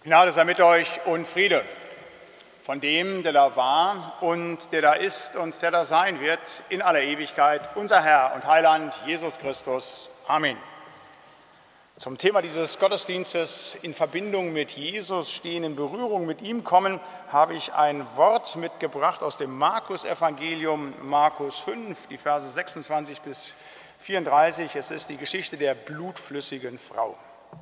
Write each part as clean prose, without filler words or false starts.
Gnade sei mit euch und Friede von dem, der da war und der da ist und der da sein wird in aller Ewigkeit, unser Herr und Heiland Jesus Christus. Amen. Zum Thema dieses Gottesdienstes in Verbindung mit Jesus stehen, in Berührung mit ihm kommen, habe ich ein Wort mitgebracht aus dem Markus-Evangelium, Markus 5, die Verse 26 bis 34. Es ist die Geschichte der blutflüssigen Frau.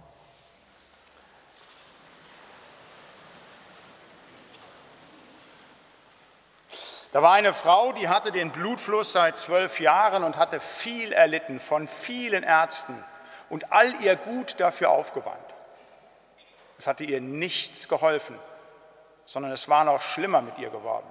Da war eine Frau, die hatte den Blutfluss seit 12 Jahren und hatte viel erlitten von vielen Ärzten und all ihr Gut dafür aufgewandt. Es hatte ihr nichts geholfen, sondern es war noch schlimmer mit ihr geworden.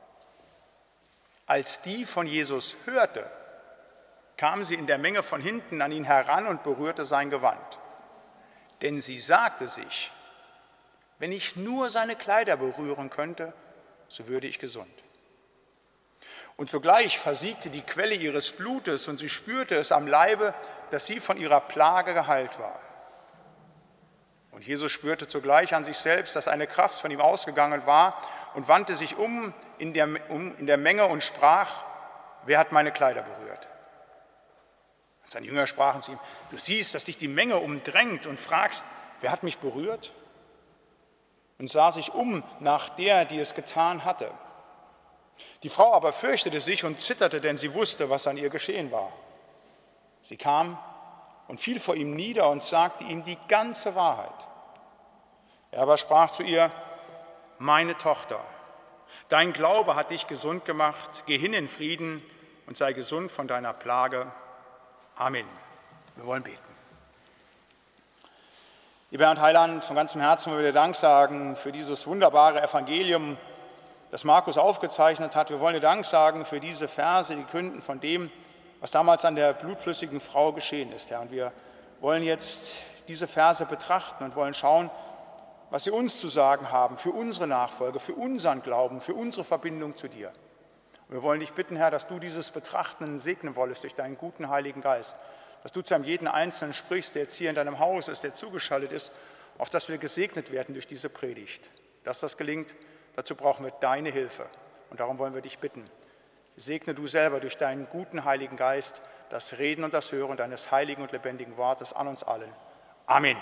Als die von Jesus hörte, kam sie in der Menge von hinten an ihn heran und berührte sein Gewand. Denn sie sagte sich, wenn ich nur seine Kleider berühren könnte, so würde ich gesund. Und sogleich versiegte die Quelle ihres Blutes und sie spürte es am Leibe, dass sie von ihrer Plage geheilt war. Und Jesus spürte zugleich an sich selbst, dass eine Kraft von ihm ausgegangen war und wandte sich um in der Menge und sprach, wer hat meine Kleider berührt? Und seine Jünger sprachen zu ihm, du siehst, dass dich die Menge umdrängt und fragst, wer hat mich berührt? Und sah sich um nach der, die es getan hatte. Die Frau aber fürchtete sich und zitterte, denn sie wusste, was an ihr geschehen war. Sie kam und fiel vor ihm nieder und sagte ihm die ganze Wahrheit. Er aber sprach zu ihr, meine Tochter, dein Glaube hat dich gesund gemacht, geh hin in Frieden und sei gesund von deiner Plage. Amen. Wir wollen beten. Lieber Herr und Heiland, von ganzem Herzen wollen wir dir Dank sagen für dieses wunderbare Evangelium, das Markus aufgezeichnet hat. Wir wollen dir Dank sagen für diese Verse, die künden von dem, was damals an der blutflüssigen Frau geschehen ist, Herr. Und wir wollen jetzt diese Verse betrachten und wollen schauen, was sie uns zu sagen haben für unsere Nachfolge, für unseren Glauben, für unsere Verbindung zu dir. Und wir wollen dich bitten, Herr, dass du dieses Betrachten segnen wolltest durch deinen guten Heiligen Geist, dass du zu einem jeden Einzelnen sprichst, der jetzt hier in deinem Haus ist, der zugeschaltet ist, auf dass wir gesegnet werden durch diese Predigt. Dass das gelingt, dazu brauchen wir deine Hilfe und darum wollen wir dich bitten. Segne du selber durch deinen guten Heiligen Geist das Reden und das Hören deines heiligen und lebendigen Wortes an uns allen. Amen.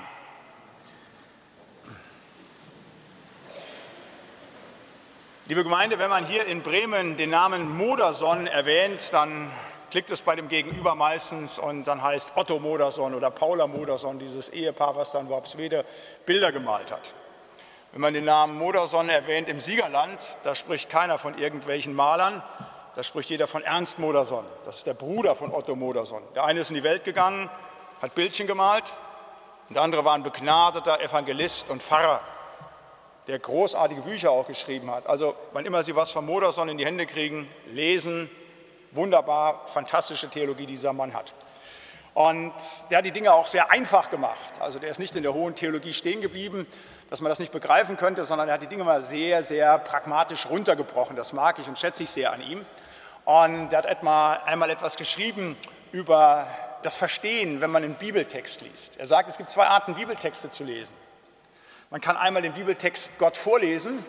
Liebe Gemeinde, wenn man hier in Bremen den Namen Modersohn erwähnt, dann klickt es bei dem Gegenüber meistens und dann heißt Otto Modersohn oder Paula Modersohn, dieses Ehepaar, was dann Worpswede Bilder gemalt hat. Wenn man den Namen Modersohn erwähnt im Siegerland, da spricht keiner von irgendwelchen Malern, da spricht jeder von Ernst Modersohn. Das ist der Bruder von Otto Modersohn. Der eine ist in die Welt gegangen, hat Bildchen gemalt, und der andere war ein begnadeter Evangelist und Pfarrer, der großartige Bücher auch geschrieben hat. Also wann immer Sie was von Modersohn in die Hände kriegen, lesen, wunderbar, fantastische Theologie, die dieser Mann hat. Und der hat die Dinge auch sehr einfach gemacht. Also der ist nicht in der hohen Theologie stehen geblieben, dass man das nicht begreifen könnte, sondern er hat die Dinge mal sehr, sehr pragmatisch runtergebrochen. Das mag ich und schätze ich sehr an ihm. Und er hat einmal etwas geschrieben über das Verstehen, wenn man einen Bibeltext liest. Er sagt, es gibt 2 Arten, Bibeltexte zu lesen. Man kann einmal den Bibeltext Gott vorlesen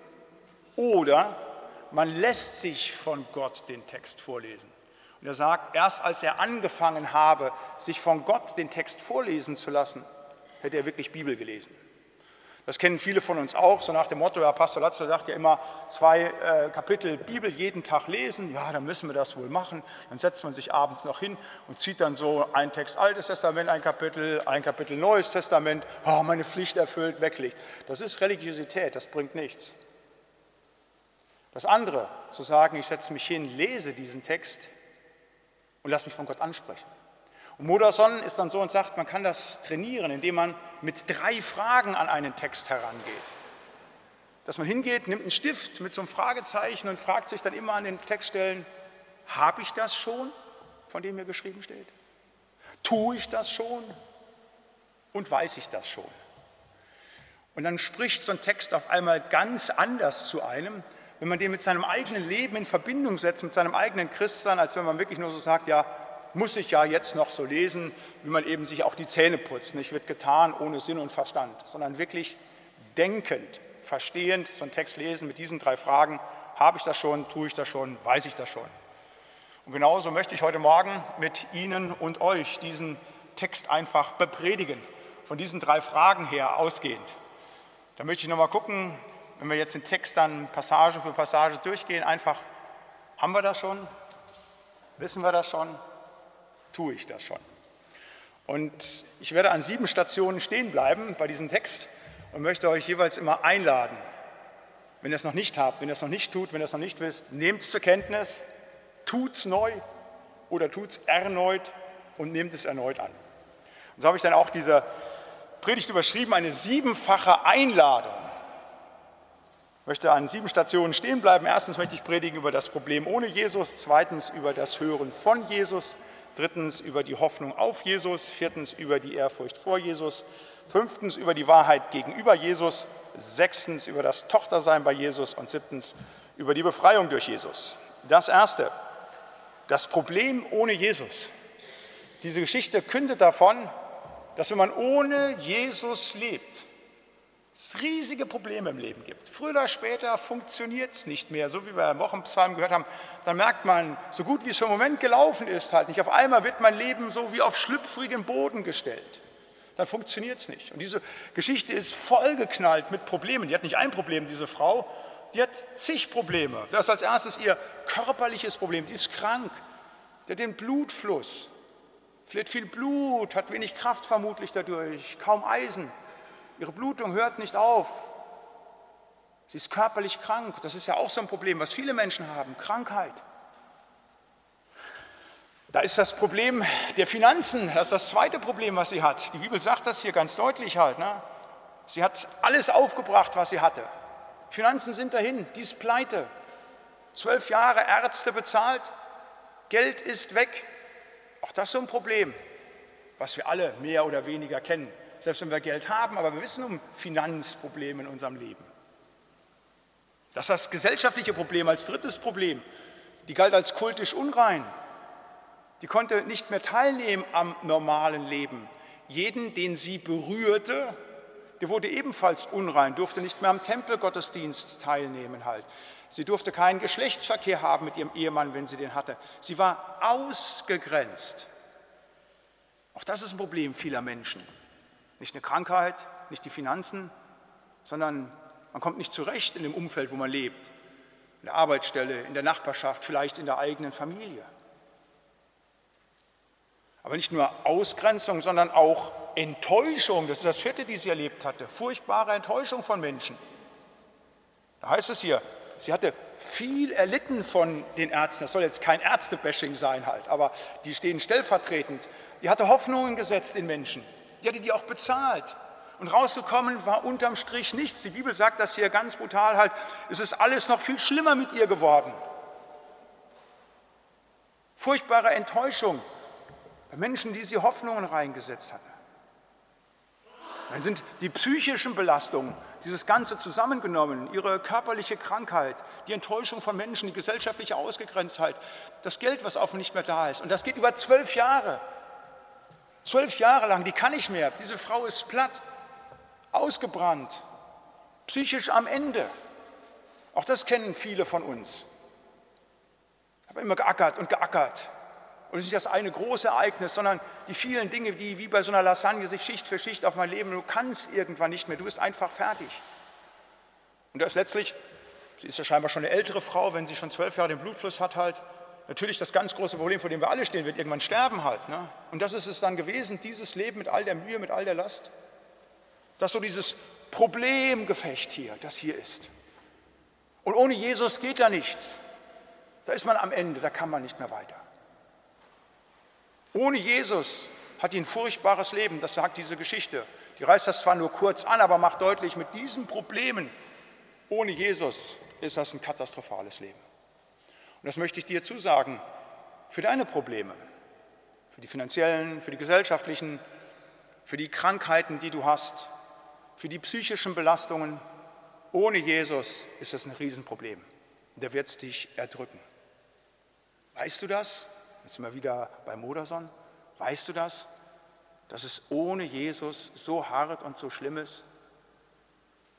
oder man lässt sich von Gott den Text vorlesen. Und er sagt, erst als er angefangen habe, sich von Gott den Text vorlesen zu lassen, hätte er wirklich Bibel gelesen. Das kennen viele von uns auch, so nach dem Motto, ja, Pastor Latzel sagt ja immer, 2 Kapitel Bibel jeden Tag lesen, ja, dann müssen wir das wohl machen. Dann setzt man sich abends noch hin und zieht dann so einen Text Altes Testament, ein Kapitel Neues Testament, oh, meine Pflicht erfüllt, weglegt. Das ist Religiosität, das bringt nichts. Das andere, zu sagen, ich setze mich hin, lese diesen Text und lasse mich von Gott ansprechen. Und Modersohn ist dann so und sagt, man kann das trainieren, indem man mit 3 Fragen an einen Text herangeht. Dass man hingeht, nimmt einen Stift mit so einem Fragezeichen und fragt sich dann immer an den Textstellen, habe ich das schon, von dem hier geschrieben steht? Tue ich das schon? Und weiß ich das schon? Und dann spricht so ein Text auf einmal ganz anders zu einem, wenn man den mit seinem eigenen Leben in Verbindung setzt, mit seinem eigenen Christsein, als wenn man wirklich nur so sagt, ja, muss ich ja jetzt noch so lesen, wie man eben sich auch die Zähne putzt. Nicht wird getan ohne Sinn und Verstand, sondern wirklich denkend, verstehend so einen Text lesen mit diesen 3 Fragen. Habe ich das schon, tue ich das schon, weiß ich das schon? Und genauso möchte ich heute Morgen mit Ihnen und euch diesen Text einfach bepredigen, von diesen 3 Fragen her ausgehend. Da möchte ich nochmal gucken, wenn wir jetzt den Text dann Passage für Passage durchgehen, einfach, haben wir das schon? Wissen wir das schon? Tue ich das schon? Und ich werde an 7 Stationen stehen bleiben bei diesem Text und möchte euch jeweils immer einladen. Wenn ihr es noch nicht habt, wenn ihr es noch nicht tut, wenn ihr es noch nicht wisst, nehmt es zur Kenntnis, tut es neu oder tut es erneut und nehmt es erneut an. Und so habe ich dann auch diese Predigt überschrieben, eine 7-fache Einladung. Ich möchte an 7 Stationen stehen bleiben. Erstens möchte ich predigen über das Problem ohne Jesus, zweitens über das Hören von Jesus, drittens über die Hoffnung auf Jesus, viertens über die Ehrfurcht vor Jesus, fünftens über die Wahrheit gegenüber Jesus, sechstens über das Tochtersein bei Jesus und siebtens über die Befreiung durch Jesus. Das Erste, das Problem ohne Jesus. Diese Geschichte kündet davon, dass wenn man ohne Jesus lebt, es riesige Probleme im Leben gibt. Früher oder später funktioniert es nicht mehr, so wie wir im Wochenpsalm gehört haben. Dann merkt man, so gut wie es für den Moment gelaufen ist, halt nicht. Auf einmal wird mein Leben so wie auf schlüpfrigen Boden gestellt. Dann funktioniert es nicht. Und diese Geschichte ist vollgeknallt mit Problemen. Die hat nicht ein Problem, diese Frau, die hat zig Probleme. Das ist als erstes ihr körperliches Problem. Die ist krank, die hat den Blutfluss, verliert viel Blut, hat wenig Kraft vermutlich dadurch, kaum Eisen. Ihre Blutung hört nicht auf. Sie ist körperlich krank. Das ist ja auch so ein Problem, was viele Menschen haben, Krankheit. Da ist das Problem der Finanzen, das ist das zweite Problem, was sie hat. Die Bibel sagt das hier ganz deutlich halt. Ne? Sie hat alles aufgebracht, was sie hatte. Finanzen sind dahin, die ist pleite. 12 Jahre Ärzte bezahlt, Geld ist weg. Auch das ist so ein Problem, was wir alle mehr oder weniger kennen. Selbst wenn wir Geld haben, aber wir wissen um Finanzprobleme in unserem Leben. Das ist das gesellschaftliche Problem als drittes Problem. Die galt als kultisch unrein. Die konnte nicht mehr teilnehmen am normalen Leben. Jeden, den sie berührte, der wurde ebenfalls unrein, durfte nicht mehr am Tempelgottesdienst teilnehmen halt. Sie durfte keinen Geschlechtsverkehr haben mit ihrem Ehemann, wenn sie den hatte. Sie war ausgegrenzt. Auch das ist ein Problem vieler Menschen. Nicht eine Krankheit, nicht die Finanzen, sondern man kommt nicht zurecht in dem Umfeld, wo man lebt. In der Arbeitsstelle, in der Nachbarschaft, vielleicht in der eigenen Familie. Aber nicht nur Ausgrenzung, sondern auch Enttäuschung. Das ist das vierte, die sie erlebt hatte. Furchtbare Enttäuschung von Menschen. Da heißt es hier, sie hatte viel erlitten von den Ärzten. Das soll jetzt kein Ärztebashing sein halt, aber die stehen stellvertretend. Die hatte Hoffnungen gesetzt in Menschen. Die hatte die auch bezahlt. Und rausgekommen war unterm Strich nichts. Die Bibel sagt das hier ganz brutal halt, es ist alles noch viel schlimmer mit ihr geworden. Furchtbare Enttäuschung bei Menschen, die sie Hoffnungen reingesetzt hatten. Dann sind die psychischen Belastungen, dieses Ganze zusammengenommen, ihre körperliche Krankheit, die Enttäuschung von Menschen, die gesellschaftliche Ausgegrenztheit, das Geld, was auf und nicht mehr da ist. Und das geht über 12 Jahre. 12 Jahre lang, die kann nicht mehr. Diese Frau ist platt, ausgebrannt, psychisch am Ende. Auch das kennen viele von uns. Ich habe immer geackert und geackert. Und es ist nicht das eine große Ereignis, sondern die vielen Dinge, die wie bei so einer Lasagne sich Schicht für Schicht auf mein Leben, du kannst irgendwann nicht mehr, du bist einfach fertig. Und das letztlich, sie ist ja scheinbar schon eine ältere Frau, wenn sie schon 12 Jahre den Blutfluss hat halt, natürlich das ganz große Problem, vor dem wir alle stehen, wird irgendwann sterben halt. Ne? Und das ist es dann gewesen, dieses Leben mit all der Mühe, mit all der Last. Das ist so dieses Problemgefecht hier, das hier ist. Und ohne Jesus geht da nichts. Da ist man am Ende, da kann man nicht mehr weiter. Ohne Jesus hat die ein furchtbares Leben, das sagt diese Geschichte. Die reißt das zwar nur kurz an, aber macht deutlich, mit diesen Problemen, ohne Jesus ist das ein katastrophales Leben. Und das möchte ich dir zusagen, für deine Probleme, für die finanziellen, für die gesellschaftlichen, für die Krankheiten, die du hast, für die psychischen Belastungen. Ohne Jesus ist das ein Riesenproblem. Der wird es dich erdrücken. Weißt du das? Jetzt sind wir wieder bei Modersohn. Weißt du das? Dass es ohne Jesus so hart und so schlimm ist?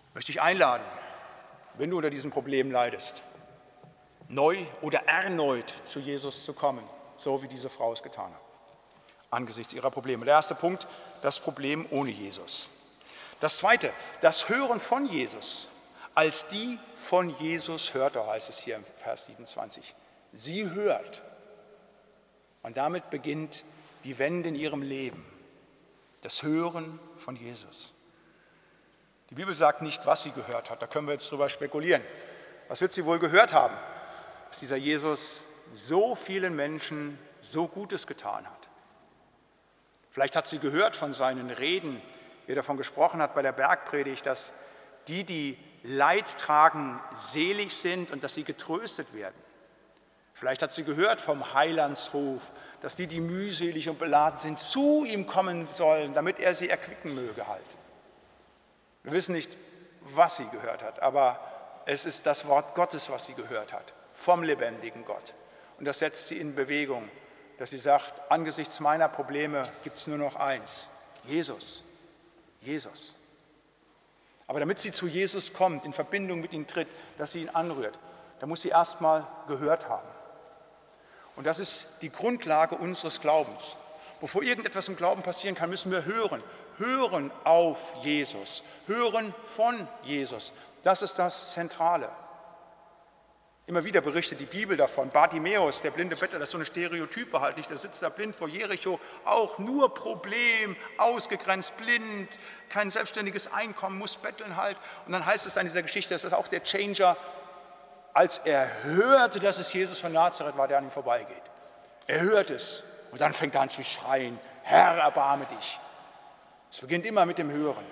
Möchte ich einladen, wenn du unter diesem Problem leidest, neu oder erneut zu Jesus zu kommen, so wie diese Frau es getan hat, angesichts ihrer Probleme. Der erste Punkt, das Problem ohne Jesus. Das zweite, das Hören von Jesus, als die von Jesus hörte, heißt es hier im Vers 27. Sie hört. Und damit beginnt die Wende in ihrem Leben, das Hören von Jesus. Die Bibel sagt nicht, was sie gehört hat, da können wir jetzt drüber spekulieren. Was wird sie wohl gehört haben, dass dieser Jesus so vielen Menschen so Gutes getan hat? Vielleicht hat sie gehört von seinen Reden, wie er davon gesprochen hat bei der Bergpredigt, dass die Leid tragen, selig sind und dass sie getröstet werden. Vielleicht hat sie gehört vom Heilandsruf, dass die mühselig und beladen sind, zu ihm kommen sollen, damit er sie erquicken möge halt. Wir wissen nicht, was sie gehört hat, aber es ist das Wort Gottes, was sie gehört hat, vom lebendigen Gott. Und das setzt sie in Bewegung, dass sie sagt, angesichts meiner Probleme gibt es nur noch eins, Jesus, Jesus. Aber damit sie zu Jesus kommt, in Verbindung mit ihm tritt, dass sie ihn anrührt, da muss sie erstmal gehört haben. Und das ist die Grundlage unseres Glaubens. Bevor irgendetwas im Glauben passieren kann, müssen wir hören. Hören auf Jesus, hören von Jesus. Das ist das Zentrale. Immer wieder berichtet die Bibel davon. Bartimäus, der blinde Bettler, das ist so eine Stereotype halt nicht. Der sitzt da blind vor Jericho, auch nur Problem, ausgegrenzt, blind, kein selbstständiges Einkommen, muss betteln halt. Und dann heißt es an dieser Geschichte, das ist auch der Changer, als er hörte, dass es Jesus von Nazareth war, der an ihm vorbeigeht. Er hört es und dann fängt er an zu schreien, Herr, erbarme dich. Es beginnt immer mit dem Hören.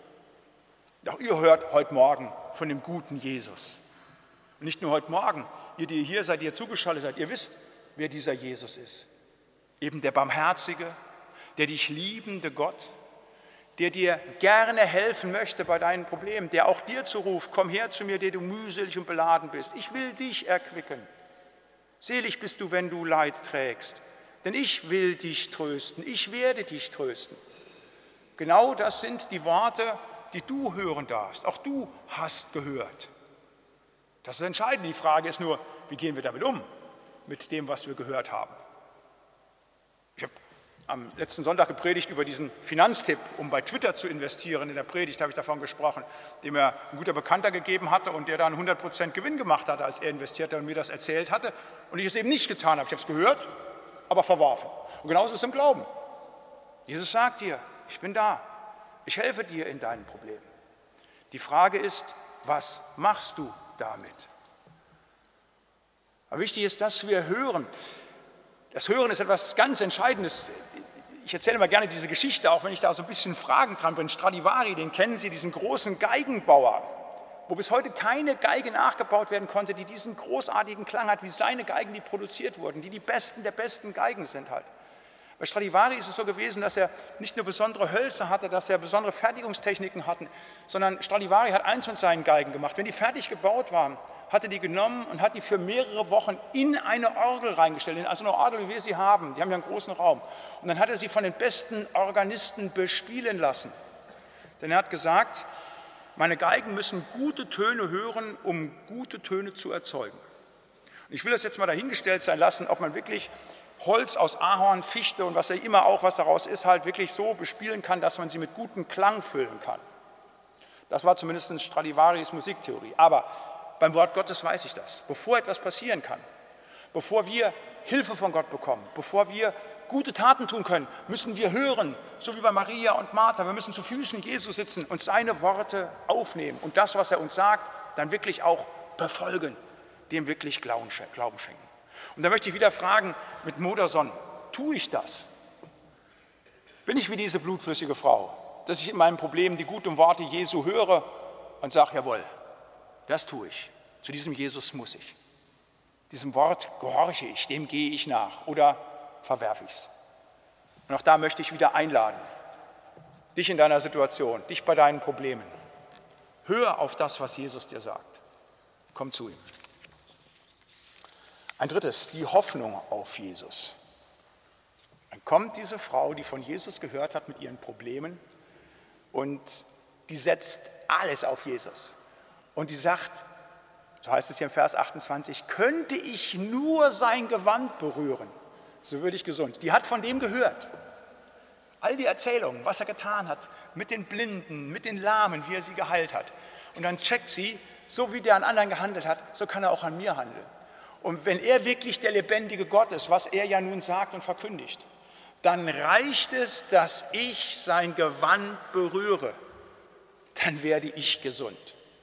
Auch ihr hört heute Morgen von dem guten Jesus. Und nicht nur heute Morgen, ihr, die hier seid, die ihr zugeschaltet seid, ihr wisst, wer dieser Jesus ist. Eben der Barmherzige, der dich liebende Gott, der dir gerne helfen möchte bei deinen Problemen, der auch dir zuruft, komm her zu mir, der du mühselig und beladen bist. Ich will dich erquicken. Selig bist du, wenn du Leid trägst, denn ich will dich trösten, ich werde dich trösten. Genau das sind die Worte, die du hören darfst. Auch du hast gehört. Das ist entscheidend. Die Frage ist nur, wie gehen wir damit um, mit dem, was wir gehört haben. Ich habe am letzten Sonntag gepredigt über diesen Finanztipp, um bei Twitter zu investieren. In der Predigt habe ich davon gesprochen, dem mir ein guter Bekannter gegeben hatte und der dann 100% Gewinn gemacht hatte, als er investierte und mir das erzählt hatte. Und ich es eben nicht getan habe. Ich habe es gehört, aber verworfen. Und genauso ist es im Glauben. Jesus sagt dir, ich bin da. Ich helfe dir in deinen Problemen. Die Frage ist, was machst du damit? Aber wichtig ist, dass wir hören. Das Hören ist etwas ganz Entscheidendes. Ich erzähle immer gerne diese Geschichte, auch wenn ich da so ein bisschen Fragen dran bin. Stradivari, den kennen Sie, diesen großen Geigenbauer, wo bis heute keine Geige nachgebaut werden konnte, die diesen großartigen Klang hat, wie seine Geigen, die produziert wurden, die besten der besten Geigen sind halt. Bei Stradivari ist es so gewesen, dass er nicht nur besondere Hölzer hatte, dass er besondere Fertigungstechniken hatte, sondern Stradivari hat eins mit seinen Geigen gemacht. Wenn die fertig gebaut waren, hat er die genommen und hat die für mehrere Wochen in eine Orgel reingestellt, also eine Orgel, wie wir sie haben. Die haben ja einen großen Raum. Und dann hat er sie von den besten Organisten bespielen lassen. Denn er hat gesagt, meine Geigen müssen gute Töne hören, um gute Töne zu erzeugen. Und ich will das jetzt mal dahingestellt sein lassen, ob man wirklich Holz aus Ahorn, Fichte und was immer auch, was daraus ist, halt wirklich so bespielen kann, dass man sie mit gutem Klang füllen kann. Das war zumindest Stradivaris Musiktheorie. Aber beim Wort Gottes weiß ich das. Bevor etwas passieren kann, bevor wir Hilfe von Gott bekommen, bevor wir gute Taten tun können, müssen wir hören, so wie bei Maria und Martha. Wir müssen zu Füßen Jesu sitzen und seine Worte aufnehmen und das, was er uns sagt, dann wirklich auch befolgen, dem wirklich Glauben schenken. Und da möchte ich wieder fragen mit Modersohn, tue ich das? Bin ich wie diese blutflüssige Frau, dass ich in meinem Problem die guten Worte Jesu höre und sage, jawohl, das tue ich. Zu diesem Jesus muss ich. Diesem Wort gehorche ich, dem gehe ich nach oder verwerfe ich es. Und auch da möchte ich wieder einladen, dich in deiner Situation, dich bei deinen Problemen. Hör auf das, was Jesus dir sagt. Komm zu ihm. Ein drittes, die Hoffnung auf Jesus. Dann kommt diese Frau, die von Jesus gehört hat mit ihren Problemen und die setzt alles auf Jesus. Und die sagt, so heißt es hier im Vers 28, könnte ich nur sein Gewand berühren, so würde ich gesund. Die hat von dem gehört. All die Erzählungen, was er getan hat, mit den Blinden, mit den Lahmen, wie er sie geheilt hat. Und dann checkt sie, so wie der an anderen gehandelt hat, so kann er auch an mir handeln. Und wenn er wirklich der lebendige Gott ist, was er ja nun sagt und verkündigt, dann reicht es, dass ich sein Gewand berühre. Dann werde ich gesund.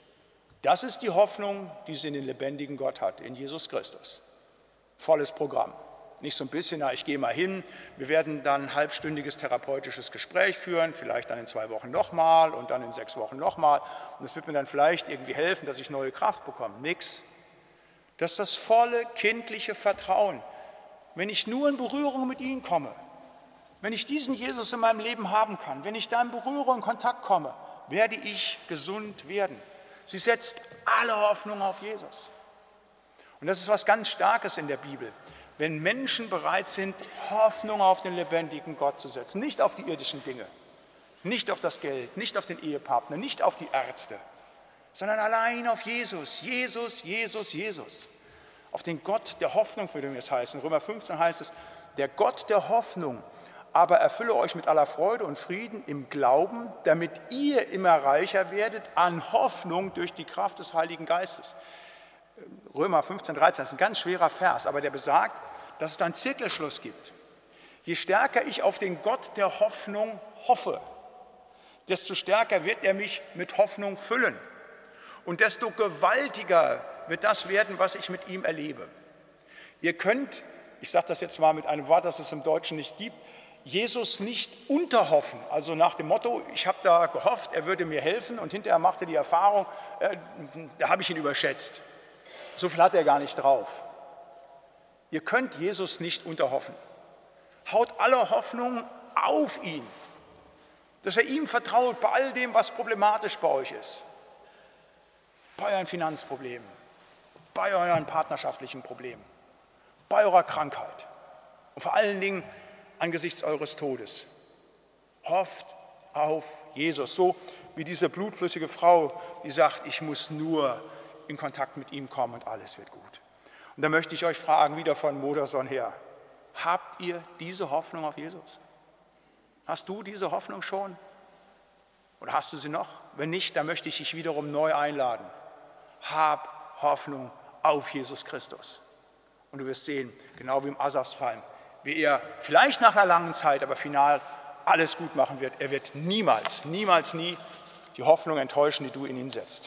Das ist die Hoffnung, die sie in den lebendigen Gott hat, in Jesus Christus. Volles Programm. Nicht so ein bisschen, na, ich gehe mal hin, wir werden dann ein halbstündiges therapeutisches Gespräch führen, vielleicht dann in 2 Wochen nochmal und dann in 6 Wochen nochmal. Und das wird mir dann vielleicht irgendwie helfen, dass ich neue Kraft bekomme. Nix. Das ist das volle kindliche Vertrauen. Wenn ich nur in Berührung mit ihm komme, wenn ich diesen Jesus in meinem Leben haben kann, wenn ich da in Berührung, in Kontakt komme, werde ich gesund werden. Sie setzt alle Hoffnung auf Jesus. Und das ist was ganz Starkes in der Bibel. Wenn Menschen bereit sind, Hoffnung auf den lebendigen Gott zu setzen, nicht auf die irdischen Dinge, nicht auf das Geld, nicht auf den Ehepartner, nicht auf die Ärzte, sondern allein auf Jesus, Jesus, Jesus, Jesus. Auf den Gott der Hoffnung, für den es heißt. In Römer 15 heißt es, der Gott der Hoffnung aber erfülle euch mit aller Freude und Frieden im Glauben, damit ihr immer reicher werdet an Hoffnung durch die Kraft des Heiligen Geistes. Römer 15, 13, das ist ein ganz schwerer Vers, aber der besagt, dass es da einen Zirkelschluss gibt. Je stärker ich auf den Gott der Hoffnung hoffe, desto stärker wird er mich mit Hoffnung füllen. Und desto gewaltiger wird das werden, was ich mit ihm erlebe. Ihr könnt, ich sage das jetzt mal mit einem Wort, das es im Deutschen nicht gibt, Jesus nicht unterhoffen, also nach dem Motto, ich habe da gehofft, er würde mir helfen und hinterher machte die Erfahrung, da habe ich ihn überschätzt. So viel hat er gar nicht drauf. Ihr könnt Jesus nicht unterhoffen. Haut alle Hoffnung auf ihn, dass er ihm vertraut bei all dem, was problematisch bei euch ist. Bei euren Finanzproblemen, bei euren partnerschaftlichen Problemen, bei eurer Krankheit und vor allen Dingen angesichts eures Todes. Hofft auf Jesus, so wie diese blutflüssige Frau, die sagt, ich muss nur in Kontakt mit ihm kommen und alles wird gut. Und da möchte ich euch fragen, wieder von Modersohn her, habt ihr diese Hoffnung auf Jesus? Hast du diese Hoffnung schon? Oder hast du sie noch? Wenn nicht, dann möchte ich dich wiederum neu einladen. Hab Hoffnung auf Jesus Christus. Und du wirst sehen, genau wie im Asafspsalm, wie er vielleicht nach einer langen Zeit, aber final alles gut machen wird. Er wird niemals, niemals, nie die Hoffnung enttäuschen, die du in ihn setzt.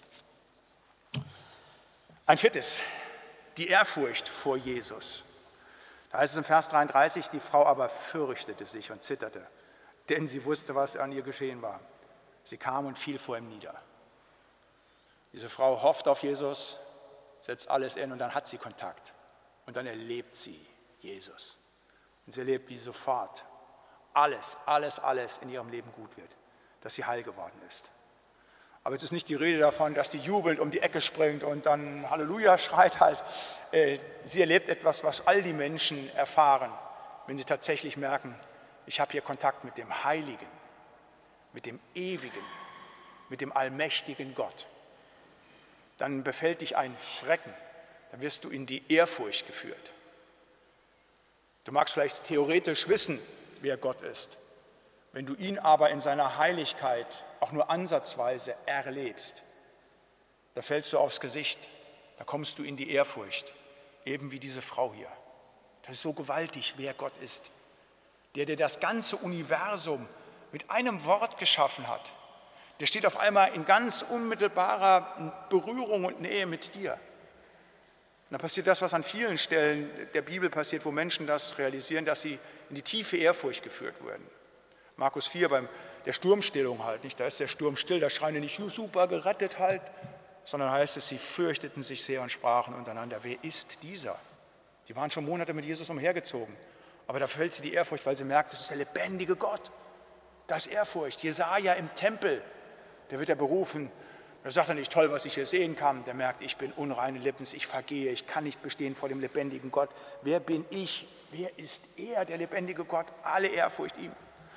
Ein viertes, die Ehrfurcht vor Jesus. Da heißt es im Vers 33, die Frau aber fürchtete sich und zitterte, denn sie wusste, was an ihr geschehen war. Sie kam und fiel vor ihm nieder. Diese Frau hofft auf Jesus, setzt alles in und dann hat sie Kontakt. Und dann erlebt sie Jesus. Und sie erlebt, wie sofort alles in ihrem Leben gut wird, dass sie heil geworden ist. Aber jetzt ist nicht die Rede davon, dass die jubelnd um die Ecke springt und dann Halleluja schreit halt. Sie erlebt etwas, was all die Menschen erfahren, wenn sie tatsächlich merken, ich habe hier Kontakt mit dem Heiligen, mit dem Ewigen, mit dem allmächtigen Gott. Dann befällt dich ein Schrecken, dann wirst du in die Ehrfurcht geführt. Du magst vielleicht theoretisch wissen, wer Gott ist. Wenn du ihn aber in seiner Heiligkeit auch nur ansatzweise erlebst, da fällst du aufs Gesicht, da kommst du in die Ehrfurcht, eben wie diese Frau hier. Das ist so gewaltig, wer Gott ist, der das ganze Universum mit einem Wort geschaffen hat. Der steht auf einmal in ganz unmittelbarer Berührung und Nähe mit dir. Und dann passiert das, was an vielen Stellen der Bibel passiert, wo Menschen das realisieren, dass sie in die tiefe Ehrfurcht geführt werden. Markus 4 bei der Sturmstillung halt, nicht? Da ist der Sturm still, da schreien die nicht, super, gerettet halt, sondern heißt es, sie fürchteten sich sehr und sprachen untereinander, wer ist dieser? Die waren schon Monate mit Jesus umhergezogen, aber da fällt sie die Ehrfurcht, weil sie merkt, das ist der lebendige Gott. Da ist Ehrfurcht. Jesaja im Tempel, der wird ja berufen, da sagt er nicht, toll, was ich hier sehen kann, der merkt, ich bin unreine Lippens, ich vergehe, ich kann nicht bestehen vor dem lebendigen Gott. Wer bin ich? Wer ist er, der lebendige Gott? Alle Ehrfurcht ihm.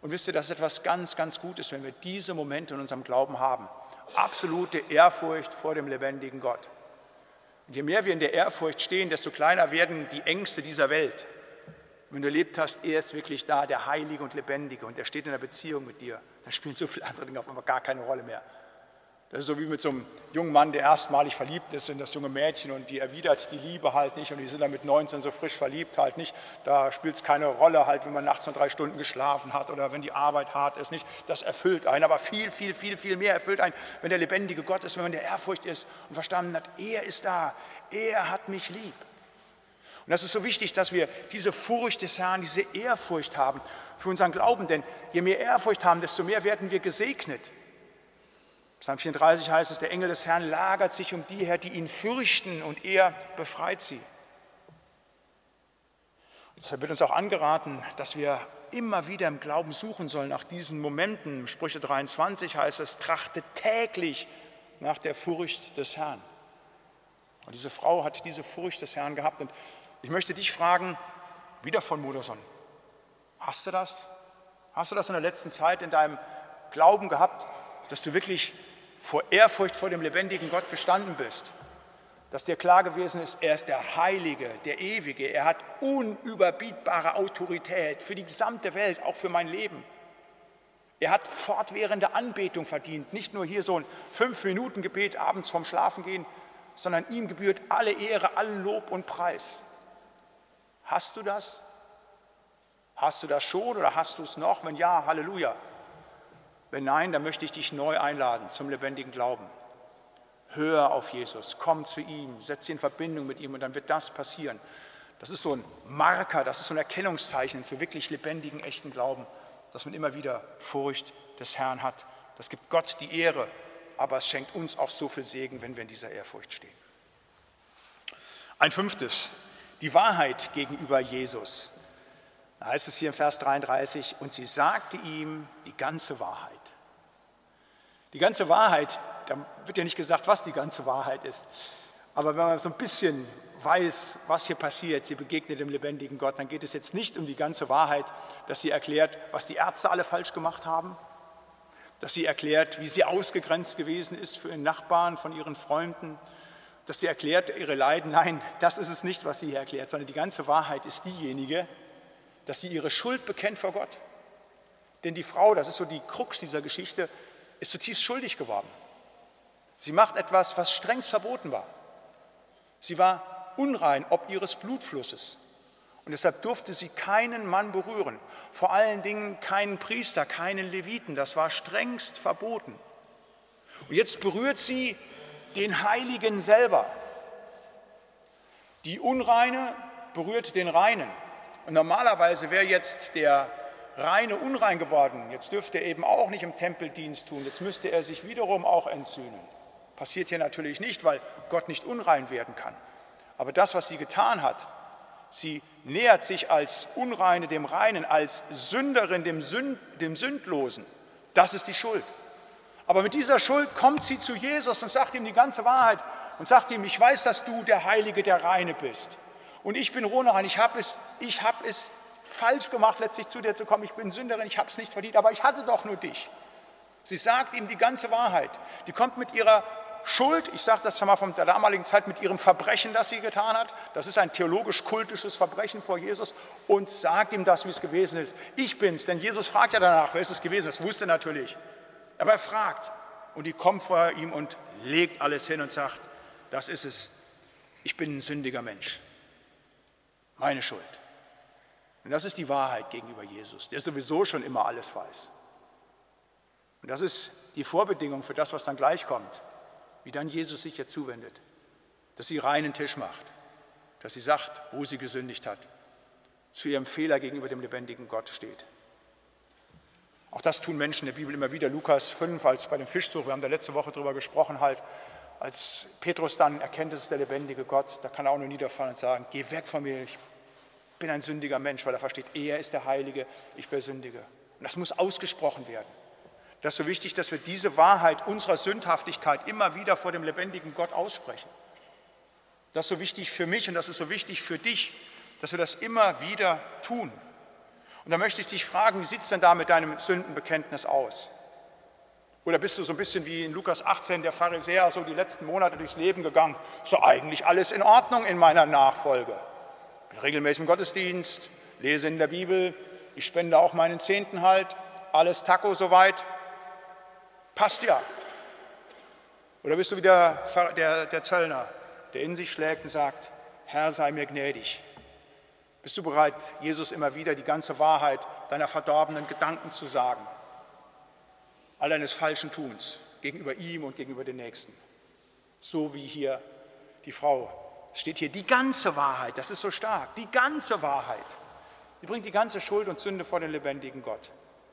Und wisst ihr, das ist etwas ganz, ganz Gutes, wenn wir diese Momente in unserem Glauben haben. Absolute Ehrfurcht vor dem lebendigen Gott. Und je mehr wir in der Ehrfurcht stehen, desto kleiner werden die Ängste dieser Welt. Wenn du erlebt hast, er ist wirklich da, der Heilige und Lebendige, und er steht in einer Beziehung mit dir, dann spielen so viele andere Dinge auf einmal gar keine Rolle mehr. Das ist so wie mit so einem jungen Mann, der erstmalig verliebt ist in das junge Mädchen und die erwidert die Liebe halt nicht und die sind dann mit 19 so frisch verliebt halt nicht. Da spielt es keine Rolle halt, wenn man nachts nur 3 Stunden geschlafen hat oder wenn die Arbeit hart ist, nicht. Das erfüllt einen, aber viel, viel, viel, viel mehr erfüllt einen, wenn der lebendige Gott ist, wenn man in der Ehrfurcht ist und verstanden hat, er ist da, er hat mich lieb. Und das ist so wichtig, dass wir diese Furcht des Herrn, diese Ehrfurcht haben für unseren Glauben, denn je mehr Ehrfurcht haben, desto mehr werden wir gesegnet. Psalm 34 heißt es, der Engel des Herrn lagert sich um die her, die ihn fürchten, und er befreit sie. Deshalb wird uns auch angeraten, dass wir immer wieder im Glauben suchen sollen nach diesen Momenten. Im Sprüche 23 heißt es, trachtet täglich nach der Furcht des Herrn. Und diese Frau hat diese Furcht des Herrn gehabt. Und ich möchte dich fragen, wieder von Modersohn, hast du das? Hast du das in der letzten Zeit in deinem Glauben gehabt, dass du wirklich vor Ehrfurcht vor dem lebendigen Gott gestanden bist? Dass dir klar gewesen ist, er ist der Heilige, der Ewige, er hat unüberbietbare Autorität für die gesamte Welt, auch für mein Leben. Er hat fortwährende Anbetung verdient, nicht nur hier so ein 5-Minuten-Gebet abends vorm Schlafengehen, sondern ihm gebührt alle Ehre, allen Lob und Preis. Hast du das? Hast du das schon oder hast du es noch? Wenn ja, Halleluja. Wenn nein, dann möchte ich dich neu einladen zum lebendigen Glauben. Hör auf Jesus, komm zu ihm, setz dich in Verbindung mit ihm und dann wird das passieren. Das ist so ein Marker, das ist so ein Erkennungszeichen für wirklich lebendigen, echten Glauben, dass man immer wieder Furcht des Herrn hat. Das gibt Gott die Ehre, aber es schenkt uns auch so viel Segen, wenn wir in dieser Ehrfurcht stehen. Ein 5. Die Wahrheit gegenüber Jesus. Da heißt es hier im Vers 33, und sie sagte ihm die ganze Wahrheit. Die ganze Wahrheit, da wird ja nicht gesagt, was die ganze Wahrheit ist, aber wenn man so ein bisschen weiß, was hier passiert, sie begegnet dem lebendigen Gott, dann geht es jetzt nicht um die ganze Wahrheit, dass sie erklärt, was die Ärzte alle falsch gemacht haben, dass sie erklärt, wie sie ausgegrenzt gewesen ist für ihren Nachbarn, von ihren Freunden, dass sie erklärt ihre Leiden. Nein, das ist es nicht, was sie hier erklärt, sondern die ganze Wahrheit ist diejenige, dass sie ihre Schuld bekennt vor Gott. Denn die Frau, das ist so die Krux dieser Geschichte, ist zutiefst schuldig geworden. Sie macht etwas, was strengst verboten war. Sie war unrein ob ihres Blutflusses. Und deshalb durfte sie keinen Mann berühren, vor allen Dingen keinen Priester, keinen Leviten. Das war strengst verboten. Und jetzt berührt sie den Heiligen selber. Die Unreine berührt den Reinen. Und normalerweise wäre jetzt der Reine unrein geworden. Jetzt dürfte er eben auch nicht im Tempeldienst tun. Jetzt müsste er sich wiederum auch entsühnen. Passiert hier natürlich nicht, weil Gott nicht unrein werden kann. Aber das, was sie getan hat, sie nähert sich als Unreine dem Reinen, als Sünderin dem Sündlosen. Das ist die Schuld. Aber mit dieser Schuld kommt sie zu Jesus und sagt ihm die ganze Wahrheit und sagt ihm, ich weiß, dass du der Heilige, der Reine bist. Und ich bin unrein, ich habe es falsch gemacht, letztlich zu dir zu kommen. Ich bin Sünderin, ich habe es nicht verdient, aber ich hatte doch nur dich. Sie sagt ihm die ganze Wahrheit. Die kommt mit ihrer Schuld, ich sage das schon mal von der damaligen Zeit, mit ihrem Verbrechen, das sie getan hat. Das ist ein theologisch-kultisches Verbrechen vor Jesus und sagt ihm das, wie es gewesen ist. Ich bin's, denn Jesus fragt ja danach, wer ist es gewesen? Das wusste natürlich. Aber er fragt und die kommt vor ihm und legt alles hin und sagt, das ist es, ich bin ein sündiger Mensch. Meine Schuld. Und das ist die Wahrheit gegenüber Jesus, der sowieso schon immer alles weiß. Und das ist die Vorbedingung für das, was dann gleich kommt, wie dann Jesus sich ihr zuwendet, dass sie reinen Tisch macht, dass sie sagt, wo sie gesündigt hat, zu ihrem Fehler gegenüber dem lebendigen Gott steht. Auch das tun Menschen in der Bibel immer wieder. Lukas 5, als bei dem Fischzug, wir haben da letzte Woche drüber gesprochen, halt, als Petrus dann erkennt, es ist der lebendige Gott, da kann er auch nur niederfallen und sagen, geh weg von mir, ich bin ein sündiger Mensch, weil er versteht, er ist der Heilige, ich bin Sündiger. Und das muss ausgesprochen werden. Das ist so wichtig, dass wir diese Wahrheit unserer Sündhaftigkeit immer wieder vor dem lebendigen Gott aussprechen. Das ist so wichtig für mich und das ist so wichtig für dich, dass wir das immer wieder tun. Und da möchte ich dich fragen, wie sieht es denn da mit deinem Sündenbekenntnis aus? Oder bist du so ein bisschen wie in Lukas 18, der Pharisäer, so die letzten Monate durchs Leben gegangen? So eigentlich alles in Ordnung in meiner Nachfolge. Ich bin regelmäßig im Gottesdienst, lese in der Bibel, ich spende auch meinen Zehnten halt, alles Taco soweit. Passt ja. Oder bist du wie der Zöllner, der in sich schlägt und sagt, Herr, sei mir gnädig. Bist du bereit, Jesus immer wieder die ganze Wahrheit deiner verdorbenen Gedanken zu sagen? All deines falschen Tuns gegenüber ihm und gegenüber den Nächsten. So wie hier die Frau. Es steht hier die ganze Wahrheit, das ist so stark, die ganze Wahrheit. Die bringt die ganze Schuld und Sünde vor den lebendigen Gott.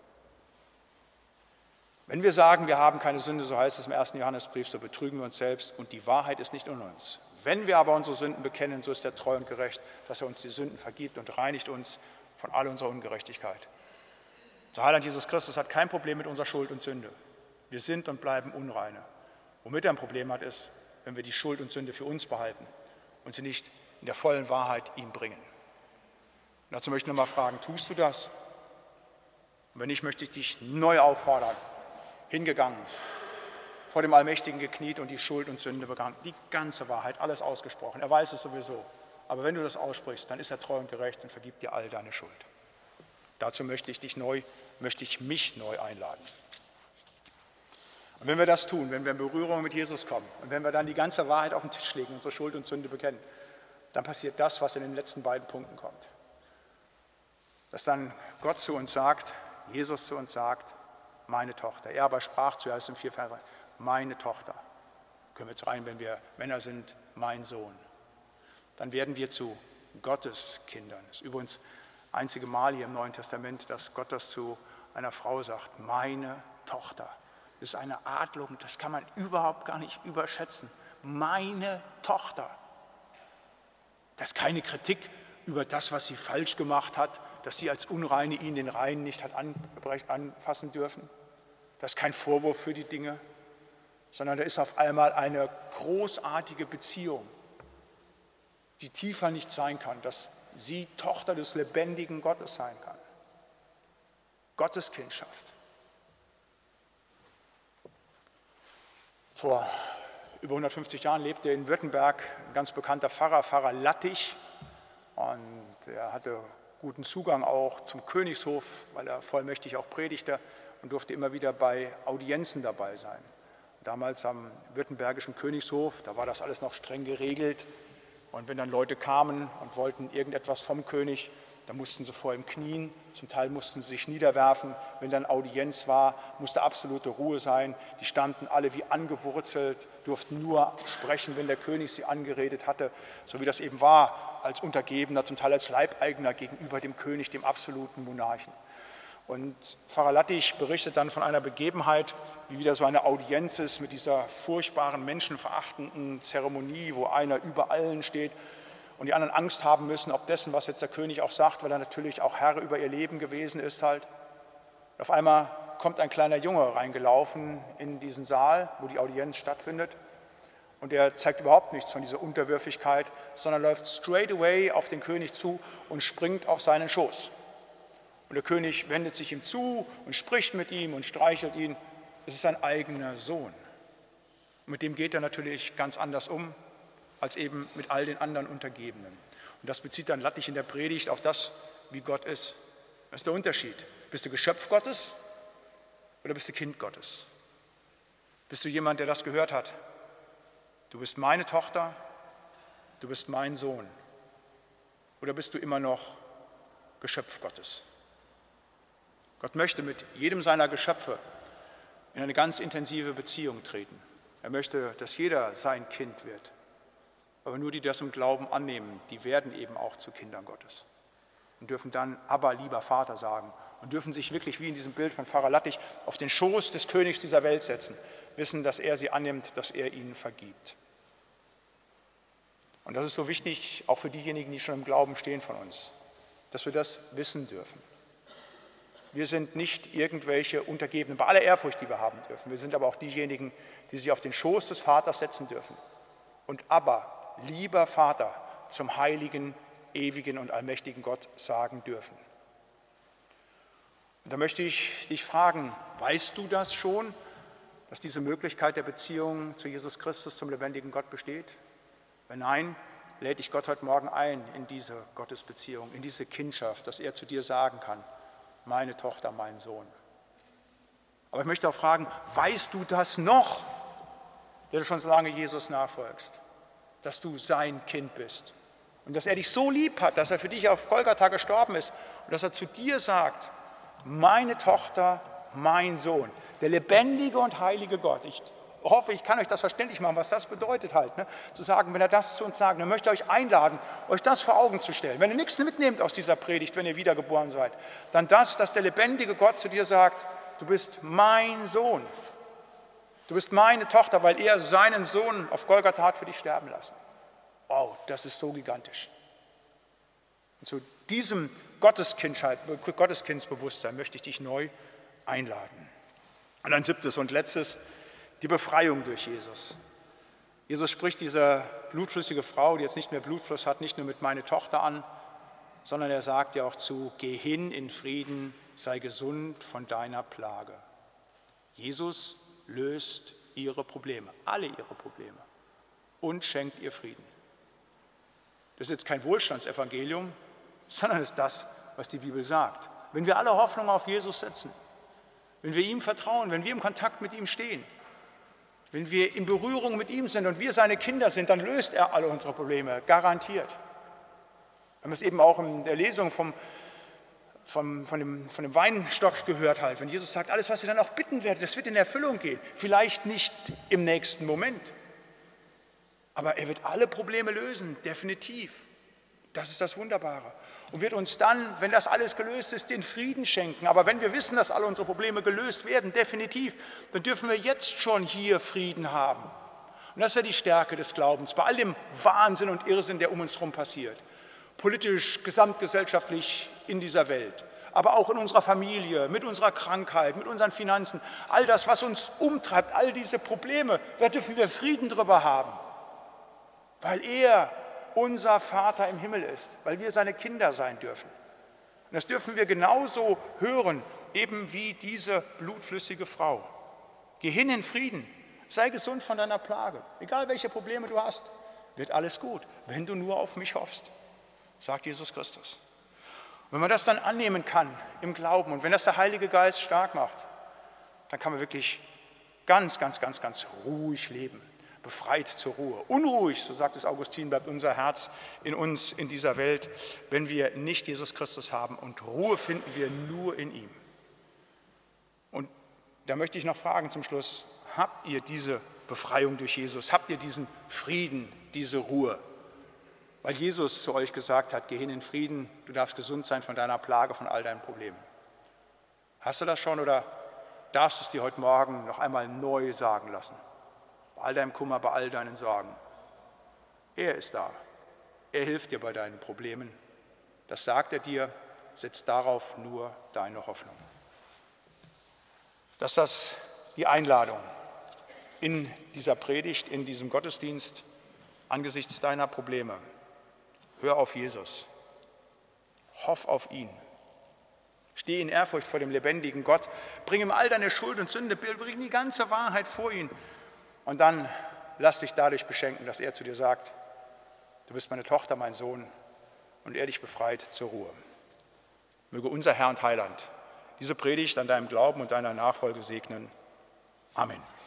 Wenn wir sagen, wir haben keine Sünde, so heißt es im 1. Johannesbrief, so betrügen wir uns selbst und die Wahrheit ist nicht in uns. Wenn wir aber unsere Sünden bekennen, so ist er treu und gerecht, dass er uns die Sünden vergibt und reinigt uns von all unserer Ungerechtigkeit. Unser Heiland Jesus Christus hat kein Problem mit unserer Schuld und Sünde. Wir sind und bleiben Unreine. Womit er ein Problem hat, ist, wenn wir die Schuld und Sünde für uns behalten und sie nicht in der vollen Wahrheit ihm bringen. Und dazu möchte ich nochmal fragen, tust du das? Und wenn nicht, möchte ich dich neu auffordern, hingegangen, vor dem Allmächtigen gekniet und die Schuld und Sünde begangen. Die ganze Wahrheit, alles ausgesprochen. Er weiß es sowieso. Aber wenn du das aussprichst, dann ist er treu und gerecht und vergibt dir all deine Schuld. Dazu möchte ich mich neu einladen. Und wenn wir das tun, wenn wir in Berührung mit Jesus kommen und wenn wir dann die ganze Wahrheit auf den Tisch legen, unsere Schuld und Sünde bekennen, dann passiert das, was in den letzten beiden Punkten kommt. Dass dann Gott zu uns sagt, Jesus zu uns sagt, meine Tochter. Er aber sprach zuerst im 4 Vers, meine Tochter. Können wir jetzt rein, wenn wir Männer sind, mein Sohn. Dann werden wir zu Gottes Kindern. Das ist übrigens das einzige Mal hier im Neuen Testament, dass Gott das zu einer Frau sagt, meine Tochter. Das ist eine Adlung, das kann man überhaupt gar nicht überschätzen. Meine Tochter. Das ist keine Kritik über das, was sie falsch gemacht hat, dass sie als Unreine ihn den Reinen nicht hat anfassen dürfen. Das ist kein Vorwurf für die Dinge, sondern da ist auf einmal eine großartige Beziehung, die tiefer nicht sein kann, dass sie Tochter des lebendigen Gottes sein kann. Gottes Kindschaft. Vor über 150 Jahren lebte in Württemberg ein ganz bekannter Pfarrer Lattich. Und er hatte guten Zugang auch zum Königshof, weil er vollmächtig auch predigte und durfte immer wieder bei Audienzen dabei sein. Damals am württembergischen Königshof, da war das alles noch streng geregelt. Und wenn dann Leute kamen und wollten irgendetwas vom König, dann mussten sie vor ihm knien, zum Teil mussten sie sich niederwerfen. Wenn dann Audienz war, musste absolute Ruhe sein. Die standen alle wie angewurzelt, durften nur sprechen, wenn der König sie angeredet hatte, so wie das eben war, als Untergebener, zum Teil als Leibeigener gegenüber dem König, dem absoluten Monarchen. Und Pfarrer Lattich berichtet dann von einer Begebenheit, wie wieder so eine Audienz ist mit dieser furchtbaren, menschenverachtenden Zeremonie, wo einer über allen steht und die anderen Angst haben müssen, ob dessen, was jetzt der König auch sagt, weil er natürlich auch Herr über ihr Leben gewesen ist halt. Und auf einmal kommt ein kleiner Junge reingelaufen in diesen Saal, wo die Audienz stattfindet. Und er zeigt überhaupt nichts von dieser Unterwürfigkeit, sondern läuft straight away auf den König zu und springt auf seinen Schoß. Und der König wendet sich ihm zu und spricht mit ihm und streichelt ihn. Es ist sein eigener Sohn. Und mit dem geht er natürlich ganz anders um, als eben mit all den anderen Untergebenen. Und das bezieht dann Lattich in der Predigt auf das, wie Gott ist. Was ist der Unterschied? Bist du Geschöpf Gottes oder bist du Kind Gottes? Bist du jemand, der das gehört hat? Du bist meine Tochter, du bist mein Sohn. Oder bist du immer noch Geschöpf Gottes? Gott möchte mit jedem seiner Geschöpfe in eine ganz intensive Beziehung treten. Er möchte, dass jeder sein Kind wird. Aber nur die das im Glauben annehmen, die werden eben auch zu Kindern Gottes. Und dürfen dann Abba, lieber Vater sagen. Und dürfen sich wirklich, wie in diesem Bild von Pfarrer Lattich, auf den Schoß des Königs dieser Welt setzen. Wissen, dass er sie annimmt, dass er ihnen vergibt. Und das ist so wichtig, auch für diejenigen, die schon im Glauben stehen von uns, dass wir das wissen dürfen. Wir sind nicht irgendwelche Untergebenen, bei aller Ehrfurcht, die wir haben dürfen. Wir sind aber auch diejenigen, die sich auf den Schoß des Vaters setzen dürfen. Und Abba, lieber Vater, zum heiligen, ewigen und allmächtigen Gott sagen dürfen. Und da möchte ich dich fragen, weißt du das schon, dass diese Möglichkeit der Beziehung zu Jesus Christus, zum lebendigen Gott besteht? Wenn nein, lädt dich Gott heute Morgen ein in diese Gottesbeziehung, in diese Kindschaft, dass er zu dir sagen kann, meine Tochter, mein Sohn. Aber ich möchte auch fragen, weißt du das noch, der du schon so lange Jesus nachfolgst, dass du sein Kind bist und dass er dich so lieb hat, dass er für dich auf Golgatha gestorben ist und dass er zu dir sagt, meine Tochter, mein Sohn, der lebendige und heilige Gott. Ich hoffe, ich kann euch das verständlich machen, was das bedeutet halt, ne? Zu sagen, wenn er das zu uns sagt, dann möchte ich euch einladen, euch das vor Augen zu stellen. Wenn ihr nichts mitnehmt aus dieser Predigt, wenn ihr wiedergeboren seid, dann das, dass der lebendige Gott zu dir sagt, du bist mein Sohn, du bist meine Tochter, weil er seinen Sohn auf Golgatha hat für dich sterben lassen. Wow, das ist so gigantisch. Und zu diesem Gotteskindsbewusstsein möchte ich dich neu einladen. Und ein 7. und letztes, die Befreiung durch Jesus. Jesus spricht diese blutflüssige Frau, die jetzt nicht mehr Blutfluss hat, nicht nur mit meine Tochter an, sondern er sagt ja auch zu, geh hin in Frieden, sei gesund von deiner Plage. Jesus löst ihre Probleme, alle ihre Probleme und schenkt ihr Frieden. Das ist jetzt kein Wohlstandsevangelium, sondern ist das, was die Bibel sagt. Wenn wir alle Hoffnung auf Jesus setzen, wenn wir ihm vertrauen, wenn wir im Kontakt mit ihm stehen, wenn wir in Berührung mit ihm sind und wir seine Kinder sind, dann löst er alle unsere Probleme, garantiert. Wir haben es eben auch in der Lesung von dem Weinstock gehört, halt, wenn Jesus sagt, alles, was ihr dann auch bitten werdet, das wird in Erfüllung gehen. Vielleicht nicht im nächsten Moment, aber er wird alle Probleme lösen, definitiv. Das ist das Wunderbare. Und wird uns dann, wenn das alles gelöst ist, den Frieden schenken. Aber wenn wir wissen, dass alle unsere Probleme gelöst werden, definitiv, dann dürfen wir jetzt schon hier Frieden haben. Und das ist ja die Stärke des Glaubens, bei all dem Wahnsinn und Irrsinn, der um uns herum passiert. Politisch, gesamtgesellschaftlich in dieser Welt, aber auch in unserer Familie, mit unserer Krankheit, mit unseren Finanzen. All das, was uns umtreibt, all diese Probleme, da dürfen wir Frieden drüber haben. Weil er unser Vater im Himmel ist, weil wir seine Kinder sein dürfen. Und das dürfen wir genauso hören, eben wie diese blutflüssige Frau. Geh hin in Frieden, sei gesund von deiner Plage. Egal welche Probleme du hast, wird alles gut, wenn du nur auf mich hoffst, sagt Jesus Christus. Und wenn man das dann annehmen kann im Glauben und wenn das der Heilige Geist stark macht, dann kann man wirklich ganz ruhig leben. Befreit zur Ruhe. Unruhig, so sagt es Augustin, bleibt unser Herz in uns, in dieser Welt, wenn wir nicht Jesus Christus haben. Und Ruhe finden wir nur in ihm. Und da möchte ich noch fragen zum Schluss, habt ihr diese Befreiung durch Jesus? Habt ihr diesen Frieden, diese Ruhe? Weil Jesus zu euch gesagt hat, geh hin in Frieden, du darfst gesund sein von deiner Plage, von all deinen Problemen. Hast du das schon oder darfst du es dir heute Morgen noch einmal neu sagen lassen? Bei all deinem Kummer, bei all deinen Sorgen. Er ist da. Er hilft dir bei deinen Problemen. Das sagt er dir, setzt darauf nur deine Hoffnung. Das ist die Einladung in dieser Predigt, in diesem Gottesdienst angesichts deiner Probleme. Hör auf Jesus. Hoff auf ihn. Steh in Ehrfurcht vor dem lebendigen Gott. Bring ihm all deine Schuld und Sünde, bring die ganze Wahrheit vor ihn. Und dann lass dich dadurch beschenken, dass er zu dir sagt, du bist meine Tochter, mein Sohn, und er dich befreit zur Ruhe. Möge unser Herr und Heiland diese Predigt an deinem Glauben und deiner Nachfolge segnen. Amen.